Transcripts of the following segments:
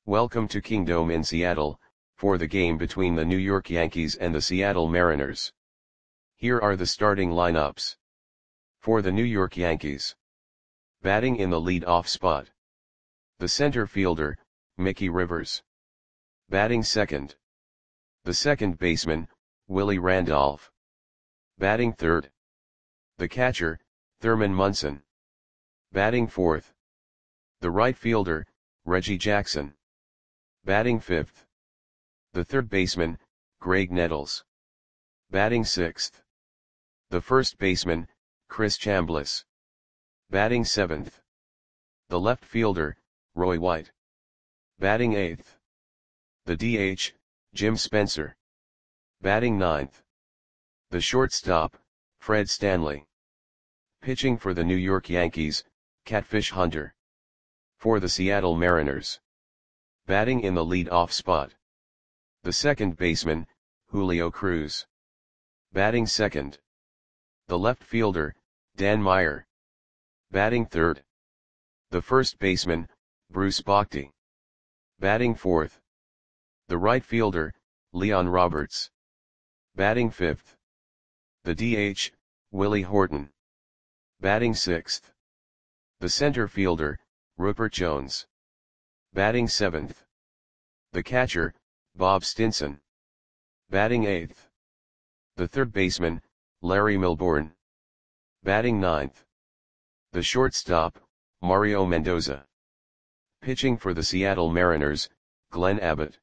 Welcome to Kingdome in Seattle, for the game between the New York Yankees and the Seattle Mariners. Here are the starting lineups. For the New York Yankees. Batting in the lead-off spot. The center fielder, Mickey Rivers. Batting second. The second baseman, Willie Randolph. Batting third. The catcher, Thurman Munson. Batting fourth. The right fielder, Reggie Jackson. Batting fifth. The third baseman, Graig Nettles. Batting sixth. The first baseman, Chris Chambliss. Batting seventh. The left fielder, Roy White. Batting eighth. The DH, Jim Spencer. Batting ninth. The shortstop, Fred Stanley. Pitching for the New York Yankees, Catfish Hunter. For the Seattle Mariners. Batting in the lead-off spot. The second baseman, Julio Cruz. Batting second. The left fielder, Dan Meyer. Batting third. The first baseman, Bruce Bochy. Batting fourth. The right fielder, Leon Roberts. Batting fifth. The DH, Willie Horton. Batting sixth. The center fielder, Rupert Jones. Batting seventh. The catcher, Bob Stinson. Batting eighth. The third baseman, Larry Milbourne. Batting ninth. The shortstop, Mario Mendoza. Pitching for the Seattle Mariners, Glenn Abbott.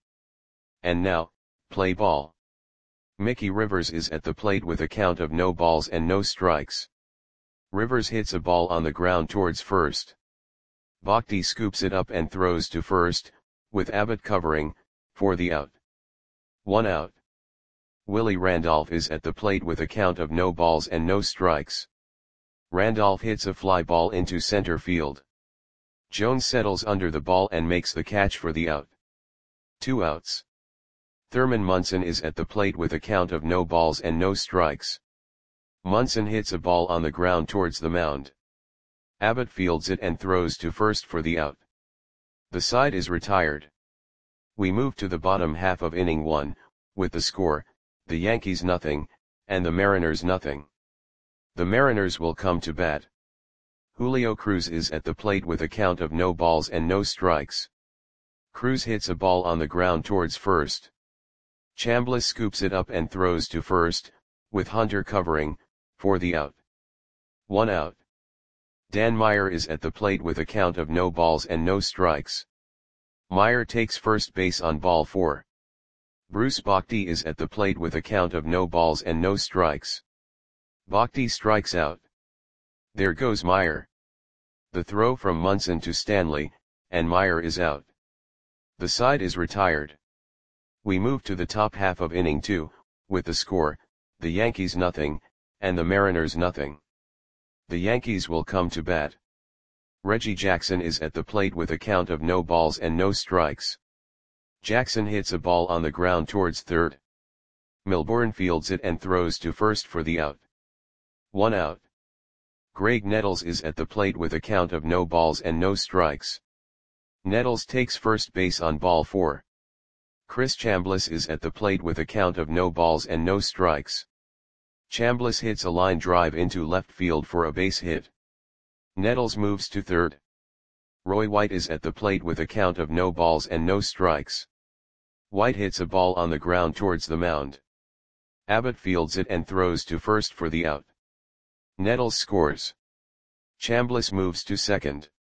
And now, play ball. Mickey Rivers is at the plate with a count of no balls and no strikes. Rivers hits a ball on the ground towards first. Bochy scoops it up and throws to first, with Abbott covering, for the out. 1 out. Willie Randolph is at the plate with a count of no balls and no strikes. Randolph hits a fly ball into center field. Jones settles under the ball and makes the catch for the out. 2 outs. Thurman Munson is at the plate with a count of no balls and no strikes. Munson hits a ball on the ground towards the mound. Abbott fields it and throws to first for the out. The side is retired. We move to the bottom half of inning 1, with the score, the Yankees nothing, and the Mariners nothing. The Mariners will come to bat. Julio Cruz is at the plate with a count of no balls and no strikes. Cruz hits a ball on the ground towards first. Chambliss scoops it up and throws to first, with Hunter covering, for the out. 1 out. Dan Meyer is at the plate with a count of no balls and no strikes. Meyer takes first base on ball 4. Bruce Bochy is at the plate with a count of no balls and no strikes. Bochy strikes out. There goes Meyer. The throw from Munson to Stanley, and Meyer is out. The side is retired. We move to the top half of inning 2, with the score, the Yankees nothing, and the Mariners nothing. The Yankees will come to bat. Reggie Jackson is at the plate with a count of no balls and no strikes. Jackson hits a ball on the ground towards third. Milbourne fields it and throws to first for the out. 1 out. Graig Nettles is at the plate with a count of no balls and no strikes. Nettles takes first base on ball 4. Chris Chambliss is at the plate with a count of no balls and no strikes. Chambliss hits a line drive into left field for a base hit. Nettles moves to third. Roy White is at the plate with a count of no balls and no strikes. White hits a ball on the ground towards the mound. Abbott fields it and throws to first for the out. Nettles scores. Chambliss moves to second.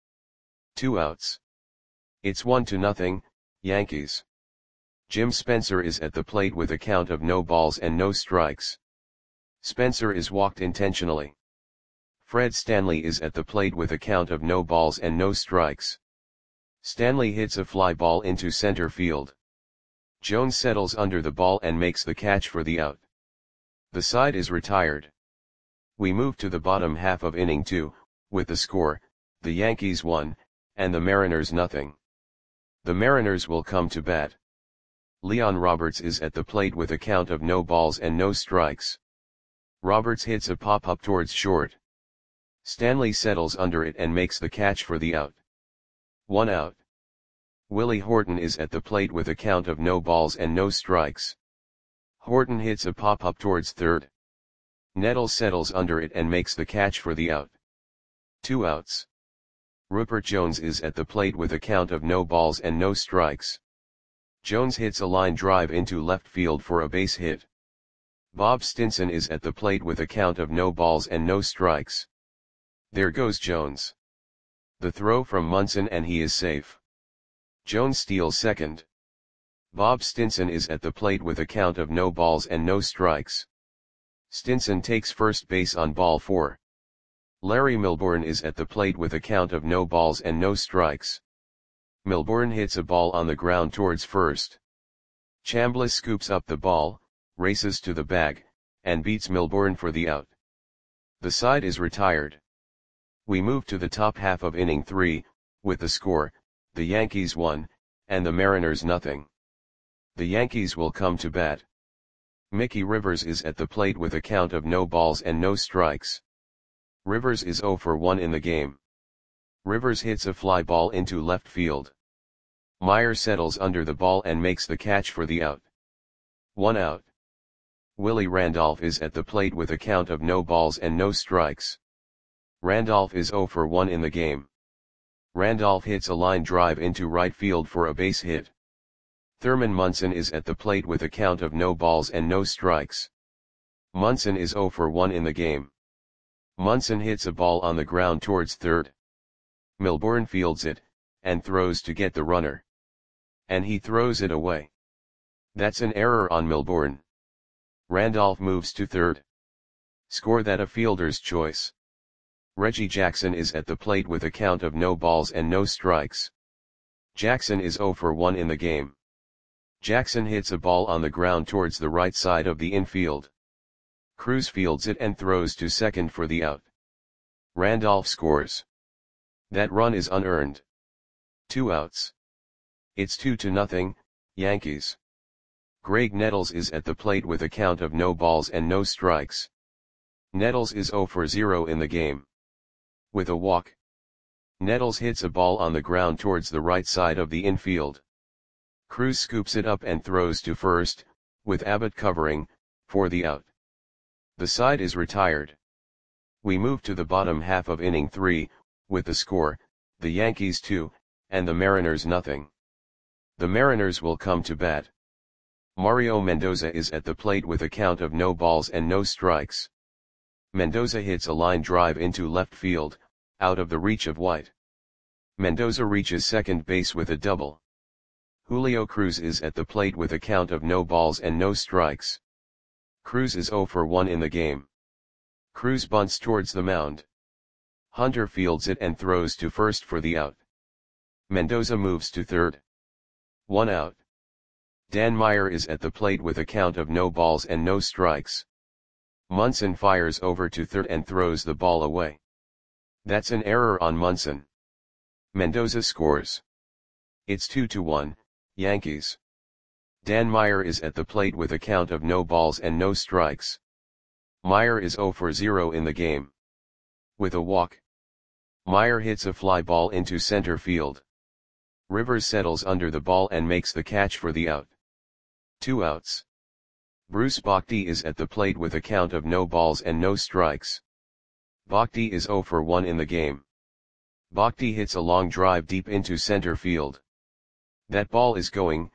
2 outs. It's 1-0, Yankees. Jim Spencer is at the plate with a count of no balls and no strikes. Spencer is walked intentionally. Fred Stanley is at the plate with a count of no balls and no strikes. Stanley hits a fly ball into center field. Jones settles under the ball and makes the catch for the out. The side is retired. We move to the bottom half of inning 2, with the score, the Yankees 1, and the Mariners nothing. The Mariners will come to bat. Leon Roberts is at the plate with a count of no balls and no strikes. Roberts hits a pop-up towards short. Stanley settles under it and makes the catch for the out. 1 out. Willie Horton is at the plate with a count of no balls and no strikes. Horton hits a pop-up towards third. Nettles settles under it and makes the catch for the out. 2 outs. Rupert Jones is at the plate with a count of no balls and no strikes. Jones hits a line drive into left field for a base hit. Bob Stinson is at the plate with a count of no balls and no strikes. There goes Jones. The throw from Munson and he is safe. Jones steals second. Bob Stinson is at the plate with a count of no balls and no strikes. Stinson takes first base on ball 4. Larry Milbourne is at the plate with a count of no balls and no strikes. Milbourne hits a ball on the ground towards first. Chambliss scoops up the ball, races to the bag, and beats Milbourne for the out. The side is retired. We move to the top half of inning 3, with the score, the Yankees 1, and the Mariners nothing. The Yankees will come to bat. Mickey Rivers is at the plate with a count of no balls and no strikes. Rivers is 0 for 1 in the game. Rivers hits a fly ball into left field. Meyer settles under the ball and makes the catch for the out. 1 out. Willie Randolph is at the plate with a count of no balls and no strikes. Randolph is 0 for 1 in the game. Randolph hits a line drive into right field for a base hit. Thurman Munson is at the plate with a count of no balls and no strikes. Munson is 0 for 1 in the game. Munson hits a ball on the ground towards third. Milbourne fields it, and throws to get the runner. And he throws it away. That's an error on Milbourne. Randolph moves to third. Score that a fielder's choice. Reggie Jackson is at the plate with a count of no balls and no strikes. Jackson is 0 for 1 in the game. Jackson hits a ball on the ground towards the right side of the infield. Cruz fields it and throws to second for the out. Randolph scores. That run is unearned. 2 outs. It's 2-0, Yankees. Greg Nettles is at the plate with a count of no balls and no strikes. Nettles is 0 for 0 in the game. With a walk. Nettles hits a ball on the ground towards the right side of the infield. Cruz scoops it up and throws to first, with Abbott covering, for the out. The side is retired. We move to the bottom half of inning 3, with the score, the Yankees 2, and the Mariners nothing. The Mariners will come to bat. Mario Mendoza is at the plate with a count of no balls and no strikes. Mendoza hits a line drive into left field, out of the reach of White. Mendoza reaches second base with a double. Julio Cruz is at the plate with a count of no balls and no strikes. Cruz is 0 for 1 in the game. Cruz bunts towards the mound. Hunter fields it and throws to first for the out. Mendoza moves to third. 1 out. Dan Meyer is at the plate with a count of no balls and no strikes. Munson fires over to third and throws the ball away. That's an error on Munson. Mendoza scores. It's 2-1, Yankees. Dan Meyer is at the plate with a count of no balls and no strikes. Meyer is 0 for 0 in the game. With a walk. Meyer hits a fly ball into center field. Rivers settles under the ball and makes the catch for the out. 2 outs. Bruce Bochy is at the plate with a count of no balls and no strikes. Bochy is 0 for 1 in the game. Bochy hits a long drive deep into center field. That ball is going,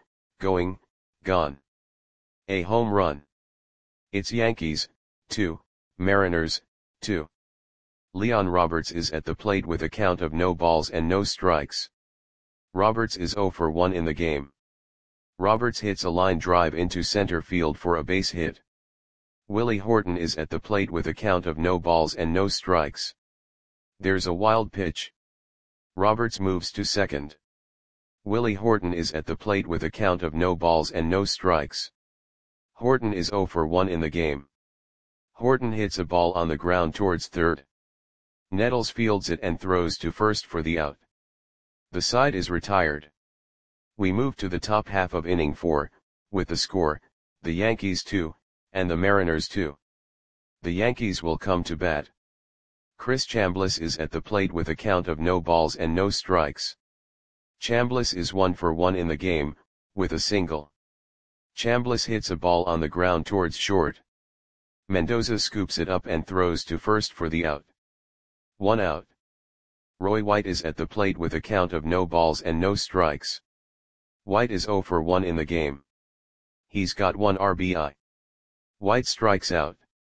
gone. A home run. It's Yankees, 2, Mariners, 2. Leon Roberts is at the plate with a count of no balls and no strikes. Roberts is 0 for 1 in the game. Roberts hits a line drive into center field for a base hit. Willie Horton is at the plate with a count of no balls and no strikes. There's a wild pitch. Roberts moves to second. Willie Horton is at the plate with a count of no balls and no strikes. Horton is 0 for 1 in the game. Horton hits a ball on the ground towards third. Nettles fields it and throws to first for the out. The side is retired. We move to the top half of inning 4, with the score, the Yankees 2, and the Mariners 2. The Yankees will come to bat. Chris Chambliss is at the plate with a count of no balls and no strikes. Chambliss is 1 for 1 in the game, with a single. Chambliss hits a ball on the ground towards short. Mendoza scoops it up and throws to first for the out. 1 out. Roy White is at the plate with a count of no balls and no strikes. White is 0 for 1 in the game. He's got 1 RBI. White strikes out.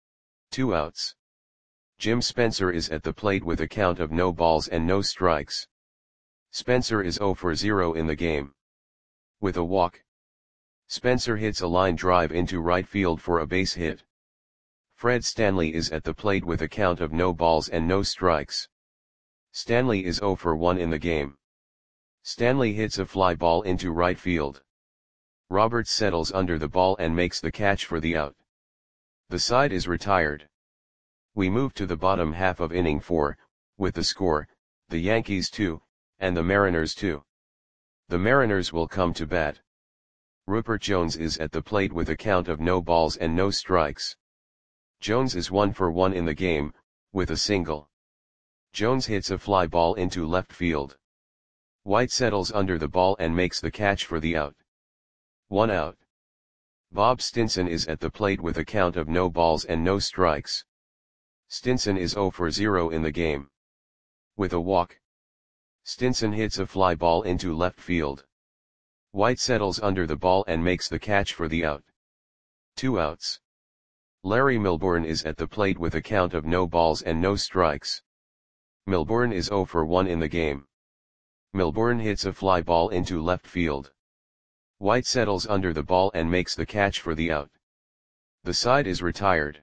2 outs. Jim Spencer is at the plate with a count of no balls and no strikes. Spencer is 0 for 0 in the game. With a walk. Spencer hits a line drive into right field for a base hit. Fred Stanley is at the plate with a count of no balls and no strikes. Stanley is 0 for 1 in the game. Stanley hits a fly ball into right field. Roberts settles under the ball and makes the catch for the out. The side is retired. We move to the bottom half of inning 4, with the score, the Yankees 2, and the Mariners 2. The Mariners will come to bat. Rupert Jones is at the plate with a count of no balls and no strikes. Jones is 1 for 1 in the game, with a single. Jones hits a fly ball into left field. White settles under the ball and makes the catch for the out. 1 out. Bob Stinson is at the plate with a count of no balls and no strikes. Stinson is 0 for 0 in the game. With a walk. Stinson hits a fly ball into left field. White settles under the ball and makes the catch for the out. 2 outs. Larry Milbourne is at the plate with a count of no balls and no strikes. Milbourne is 0 for 1 in the game. Milbourne hits a fly ball into left field. White settles under the ball and makes the catch for the out. The side is retired.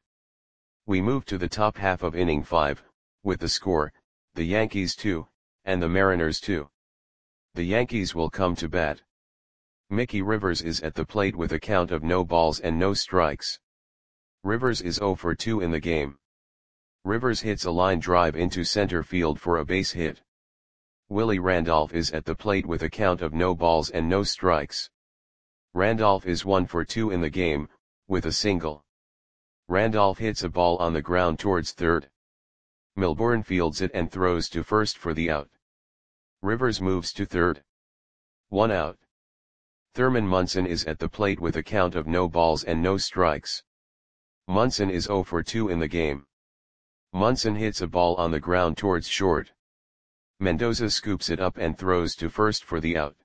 We move to the top half of inning 5, with the score, the Yankees 2, and the Mariners 2. The Yankees will come to bat. Mickey Rivers is at the plate with a count of no balls and no strikes. Rivers is 0 for 2 in the game. Rivers hits a line drive into center field for a base hit. Willie Randolph is at the plate with a count of no balls and no strikes. Randolph is 1 for 2 in the game, with a single. Randolph hits a ball on the ground towards third. Milbourne fields it and throws to first for the out. Rivers moves to third. 1 out. Thurman Munson is at the plate with a count of no balls and no strikes. Munson is 0 for 2 in the game. Munson hits a ball on the ground towards short. Mendoza scoops it up and throws to first for the out.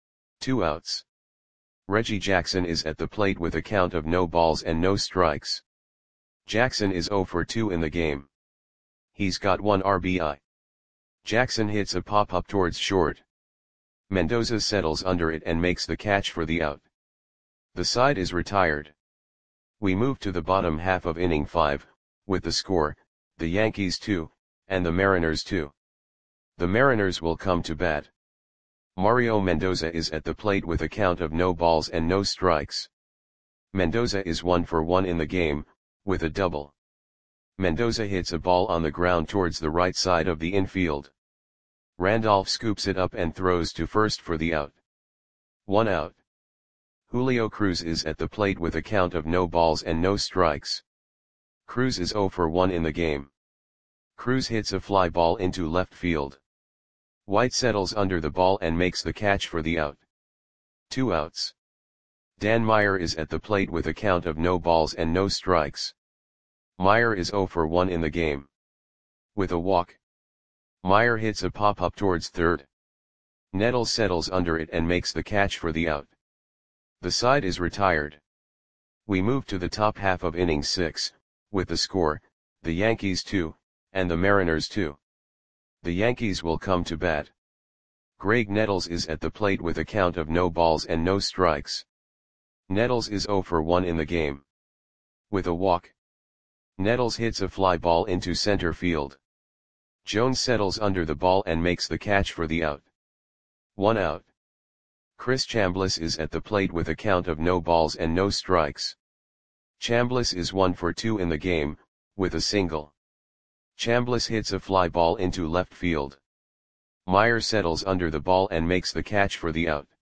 2 outs. Reggie Jackson is at the plate with a count of no balls and no strikes. Jackson is 0 for 2 in the game. He's got 1 RBI. Jackson hits a pop-up towards short. Mendoza settles under it and makes the catch for the out. The side is retired. We move to the bottom half of inning 5, with the score, the Yankees 2, and the Mariners 2. The Mariners will come to bat. Mario Mendoza is at the plate with a count of no balls and no strikes. Mendoza is 1 for 1 in the game, with a double. Mendoza hits a ball on the ground towards the right side of the infield. Randolph scoops it up and throws to first for the out. 1 out. Julio Cruz is at the plate with a count of no balls and no strikes. Cruz is 0 for 1 in the game. Cruz hits a fly ball into left field. White settles under the ball and makes the catch for the out. 2 outs. Dan Meyer is at the plate with a count of no balls and no strikes. Meyer is 0 for 1 in the game. With a walk. Meyer hits a pop-up towards third. Nettles settles under it and makes the catch for the out. The side is retired. We move to the top half of inning 6, with the score, the Yankees 2, and the Mariners 2. The Yankees will come to bat. Greg Nettles is at the plate with a count of no balls and no strikes. Nettles is 0 for 1 in the game. With a walk. Nettles hits a fly ball into center field. Jones settles under the ball and makes the catch for the out. 1 out. Chris Chambliss is at the plate with a count of no balls and no strikes. Chambliss is 1 for 2 in the game, with a single. Chambliss hits a fly ball into left field. Meyer settles under the ball and makes the catch for the out.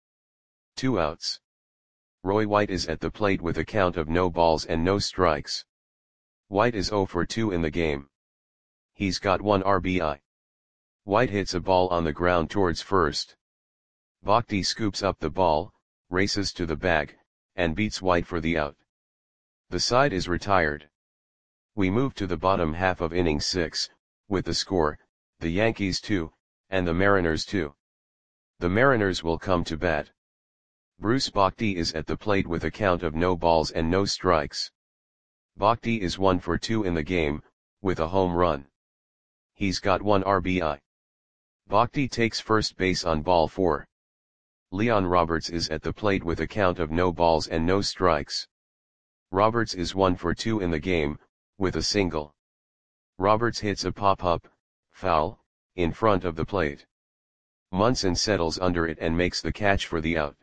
2 outs. Roy White is at the plate with a count of no balls and no strikes. White is 0 for 2 in the game. He's got 1 RBI. White hits a ball on the ground towards first. Bhakti scoops up the ball, races to the bag, and beats white for the out. The side is retired. We move to the bottom half of inning 6, with the score, the Yankees 2, and the Mariners 2. The Mariners will come to bat. Bruce Bhakti is at the plate with a count of no balls and no strikes. Bhakti is 1 for 2 in the game, with a home run. He's got 1 RBI. Bhakti takes first base on ball 4. Leon Roberts is at the plate with a count of no balls and no strikes. Roberts is 1 for 2 in the game, with a single. Roberts hits a pop-up, foul, in front of the plate. Munson settles under it and makes the catch for the out.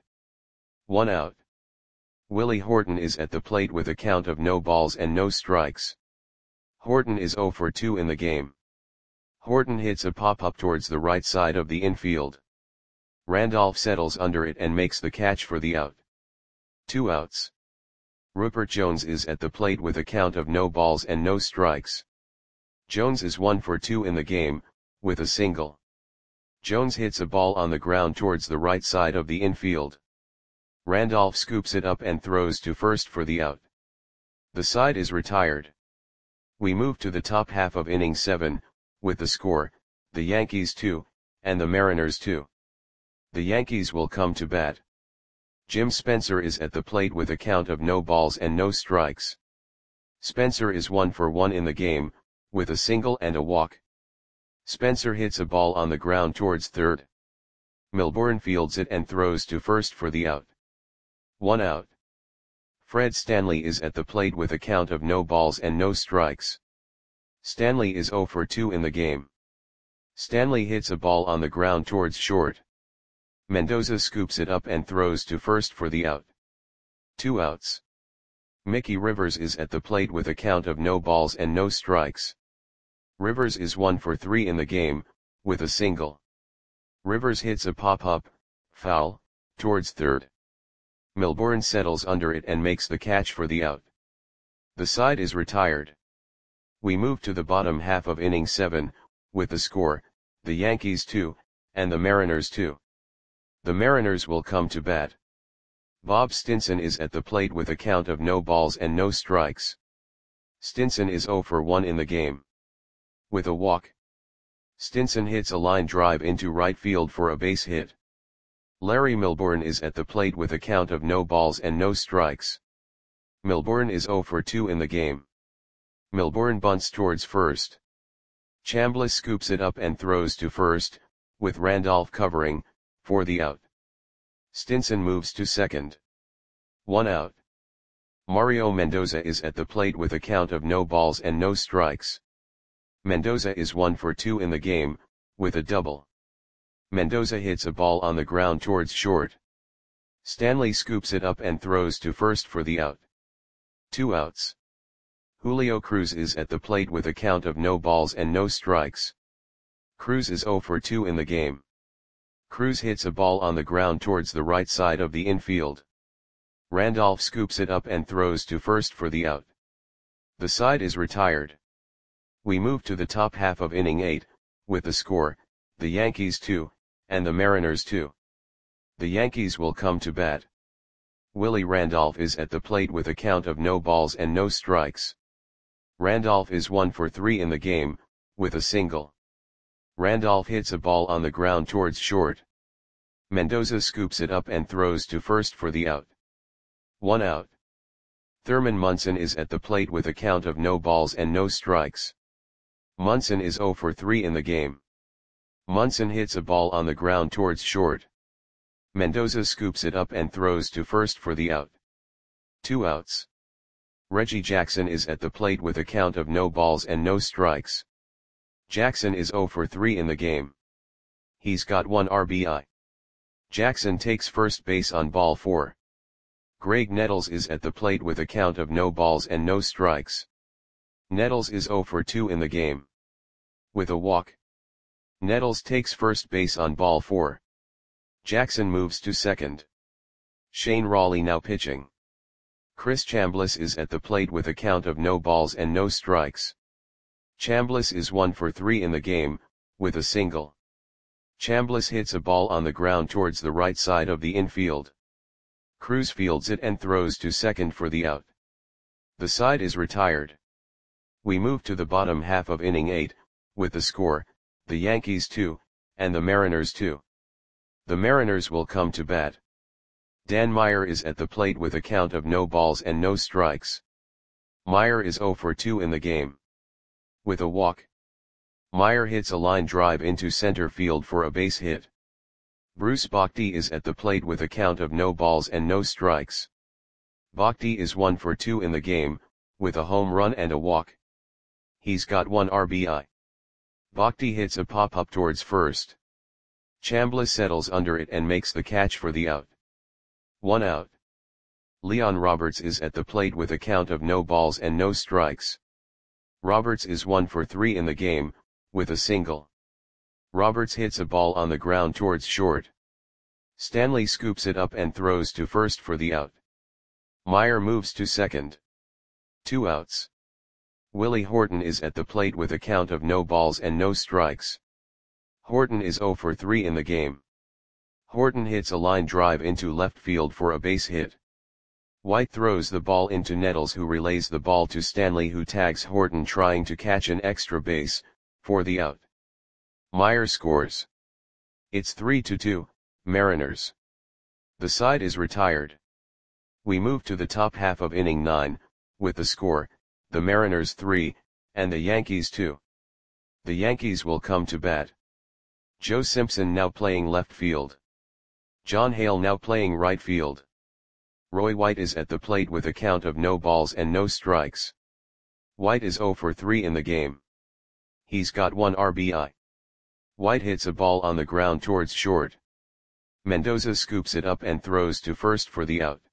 1 out. Willie Horton is at the plate with a count of no balls and no strikes. Horton is 0 for 2 in the game. Horton hits a pop-up towards the right side of the infield. Randolph settles under it and makes the catch for the out. 2 outs. Rupert Jones is at the plate with a count of no balls and no strikes. Jones is 1 for 2 in the game, with a single. Jones hits a ball on the ground towards the right side of the infield. Randolph scoops it up and throws to first for the out. The side is retired. We move to the top half of inning 7, with the score, the Yankees 2, and the Mariners 2. The Yankees will come to bat. Jim Spencer is at the plate with a count of no balls and no strikes. Spencer is 1 for 1 in the game, with a single and a walk. Spencer hits a ball on the ground towards third. Milbourne fields it and throws to first for the out. 1 out. Fred Stanley is at the plate with a count of no balls and no strikes. Stanley is 0 for 2 in the game. Stanley hits a ball on the ground towards short. Mendoza scoops it up and throws to first for the out. 2 outs. Mickey Rivers is at the plate with a count of no balls and no strikes. Rivers is 1 for 3 in the game, with a single. Rivers hits a pop-up, foul, towards third. Milbourne settles under it and makes the catch for the out. The side is retired. We move to the bottom half of inning 7, with the score, the Yankees 2, and the Mariners 2. The Mariners will come to bat. Bob Stinson is at the plate with a count of no balls and no strikes. Stinson is 0 for 1 in the game. With a walk. Stinson hits a line drive into right field for a base hit. Larry Milbourne is at the plate with a count of no balls and no strikes. Milbourne is 0 for 2 in the game. Milbourne bunts towards first. Chambliss scoops it up and throws to first, with Randolph covering, for the out. Stinson moves to second. 1 out. Mario Mendoza is at the plate with a count of no balls and no strikes. Mendoza is 1 for 2 in the game, with a double. Mendoza hits a ball on the ground towards short. Stanley scoops it up and throws to first for the out. 2 outs. Julio Cruz is at the plate with a count of no balls and no strikes. Cruz is 0 for 2 in the game. Cruz hits a ball on the ground towards the right side of the infield. Randolph scoops it up and throws to first for the out. The side is retired. We move to the top half of inning 8, with the score, the Yankees 2, and the Mariners 2. The Yankees will come to bat. Willie Randolph is at the plate with a count of no balls and no strikes. Randolph is 1 for 3 in the game, with a single. Randolph hits a ball on the ground towards short. Mendoza scoops it up and throws to first for the out. 1 out. Thurman Munson is at the plate with a count of no balls and no strikes. Munson is 0 for 3 in the game. Munson hits a ball on the ground towards short. Mendoza scoops it up and throws to first for the out. 2 outs. Reggie Jackson is at the plate with a count of no balls and no strikes. Jackson is 0 for 3 in the game. He's got 1 RBI. Jackson takes first base on ball 4. Greg Nettles is at the plate with a count of no balls and no strikes. Nettles is 0 for 2 in the game. With a walk. Nettles takes first base on ball 4. Jackson moves to second. Shane Rawley now pitching. Chris Chambliss is at the plate with a count of no balls and no strikes. Chambliss is 1 for 3 in the game, with a single. Chambliss hits a ball on the ground towards the right side of the infield. Cruz fields it and throws to second for the out. The side is retired. We move to the bottom half of inning 8, with the score, the Yankees 2, and the Mariners 2. The Mariners will come to bat. Dan Meyer is at the plate with a count of no balls and no strikes. Meyer is 0 for 2 in the game. With a walk, Meyer hits a line drive into center field for a base hit. Bruce Bochy is at the plate with a count of no balls and no strikes. Bochy is 1 for 2 in the game, with a home run and a walk. He's got 1 RBI. Bochy hits a pop-up towards first. Chambliss settles under it and makes the catch for the out. 1 out. Leon Roberts is at the plate with a count of no balls and no strikes. Roberts is 1 for 3 in the game, with a single. Roberts hits a ball on the ground towards short. Stanley scoops it up and throws to first for the out. Meyer moves to second. 2 outs. Willie Horton is at the plate with a count of no balls and no strikes. Horton is 0 for 3 in the game. Horton hits a line drive into left field for a base hit. White throws the ball into Nettles, who relays the ball to Stanley, who tags Horton trying to catch an extra base, for the out. Meyer scores. It's 3-2, Mariners. The side is retired. We move to the top half of inning 9, with the score, the Mariners 3, and the Yankees 2. The Yankees will come to bat. Joe Simpson now playing left field. John Hale now playing right field. Roy White is at the plate with a count of no balls and no strikes. White is 0 for 3 in the game. He's got 1 RBI. White hits a ball on the ground towards short. Mendoza scoops it up and throws to first for the out.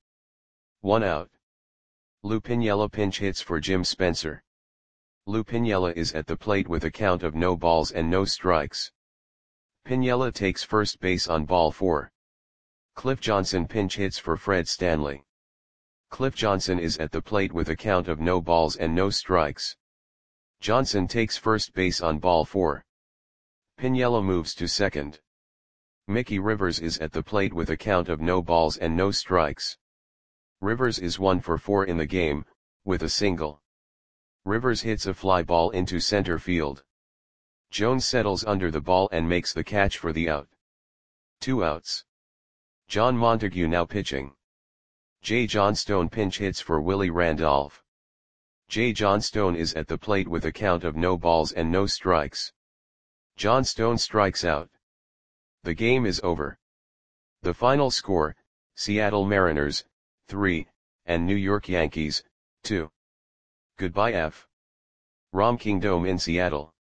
1 out. Lou Piniella pinch hits for Jim Spencer. Lou Piniella is at the plate with a count of no balls and no strikes. Piniella takes first base on ball 4. Cliff Johnson pinch hits for Fred Stanley. Cliff Johnson is at the plate with a count of no balls and no strikes. Johnson takes first base on ball 4. Piniella moves to second. Mickey Rivers is at the plate with a count of no balls and no strikes. Rivers is 1 for 4 in the game, with a single. Rivers hits a fly ball into center field. Jones settles under the ball and makes the catch for the out. 2 outs. John Montague now pitching. Jay Johnstone pinch hits for Willie Randolph. Jay Johnstone is at the plate with a count of no balls and no strikes. Johnstone strikes out. The game is over. The final score, Seattle Mariners, 3, and New York Yankees, 2. Goodbye F. Rom Kingdom in Seattle.